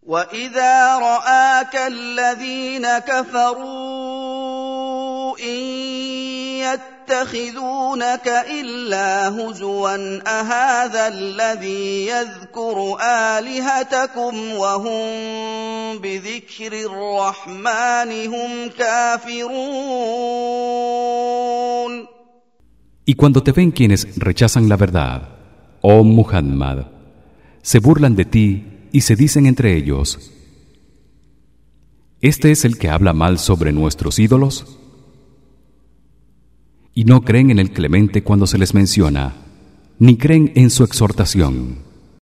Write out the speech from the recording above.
وَإِذَا رَآكَ الَّذِينَ كَفَرُوا إِن يَتَّخِذُونَكَ إِلَّا هُزُوًا أَهَٰذَا الَّذِي يَذْكُرُ آلِهَتَكُمْ وَهُم بِذِكْرِ الرَّحْمَٰنِ هُمْ كَافِرُونَ. Y cuando te ven quienes rechazan la verdad, oh Muhammad, se burlan de ti y se dicen entre ellos: ¿Este es el que habla mal sobre nuestros ídolos? Y no creen en el Clemente cuando se les menciona, ni creen en su exhortación.